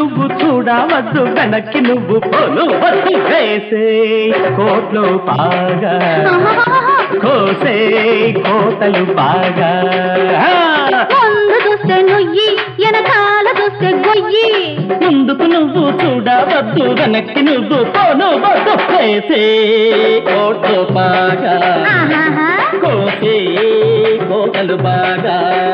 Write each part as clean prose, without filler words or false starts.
నువ్వు చూడవద్దు వెనక్కి నువ్వు పోను వద్దు వేసే కోట్లు బాగా కోసే కోతలు బాగా ముందు చూస్తే నొయ్యి వెనకాల చూస్తే గొయ్యి ముందుకు నువ్వు చూడవద్దు వెనక్కి నువ్వు పోను వద్దు వేసే కోట్లు బాగా కోసే కోతలు బాగా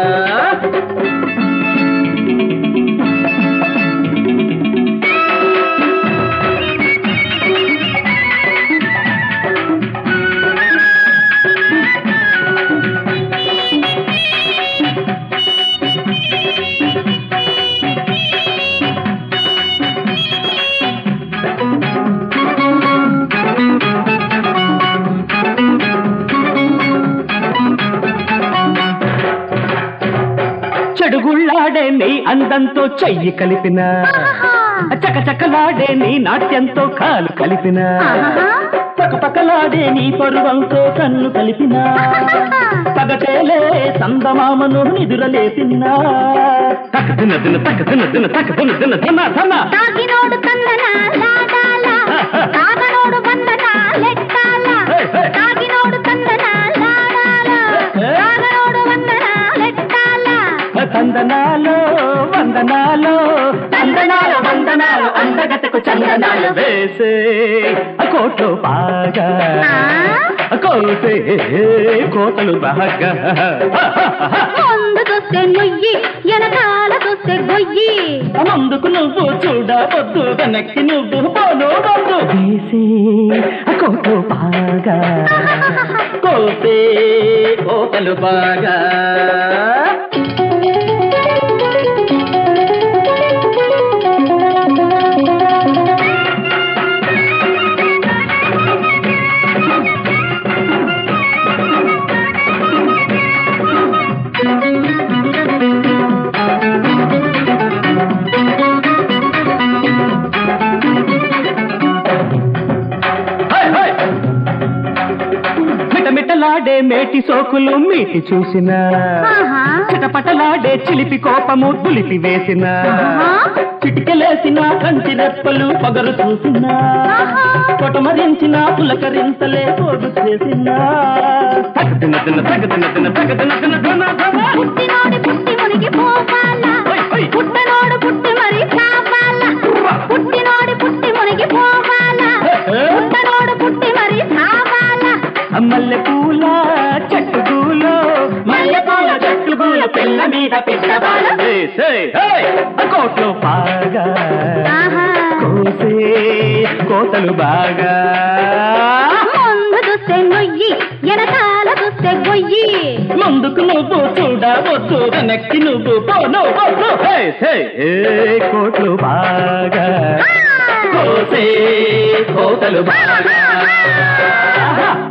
చెడుగుళ్ళాడే నీ అందంతో చెయ్యి కలిపిన చకచకలాడే నీ నాట్యంతో కాలు కలిపిన పకపకలాడే నీ పరువంతో కన్ను కలిపిన పగటేలే సందమామను నిదురలేపిన్నా తకదిన దిన తకదిన దిన తకదిన దిన ధన ధన తాగినోడు తందనా లాడాల తాగనోడు వందనా లెక్కాల తాగినోడు తందనా లాడాల తాగనోడు వందనా లెక్కాల తందనాలో వందనాలో తందనాలు వందనాలు అందగతకు చందనాలు వేసే కోట్లు బాగా కోసే కోతలు బాగా ముందు చూస్తే నొయ్యి వెనకాల చూస్తే గొయ్యి ముందుకు నువ్వు చూడవద్దు వెనక్కి నువ్వు పోను వద్దు వేసే కోట్లు బాగా కోసే కోతలు బాగా మిటమిటలాడే మేటి సోకులు మీటి చూసిన చిటపటలాడే చిలిపి కోపము తులిపి వేసిన చిటికెలేసిన కంటి రెప్పలు పగరు చూసిన పొటమరించిన పులకరింతలే పోగు చేసిన తగదిన దిన తగదిన దిన తగదిన దిన ధన ధన పుట్టినోడి పుట్టి మునిగి పోవాలా పుట్టనోడు పుట్టి మరి చావాలా పుట్టినోడి పుట్టి మునిగి పోవాలా పుట్టనోడు పుట్టి మరి చావాలా మల్లె పూల చెట్టు పూలు మల్లె పూల చెట్టు పూల పిల్ల మీద పిట్టవాల కోట్లు బాగా కోసే కోతలు బాగా ముందు చూస్తే నొయ్యి వెనకాల చూస్తే గొయ్యి ముందుకు నువ్వు చూడవద్దు వెనక్కి నువ్వు పోను వద్దు కోట్లు బాగా కోసే కోతలు బాగా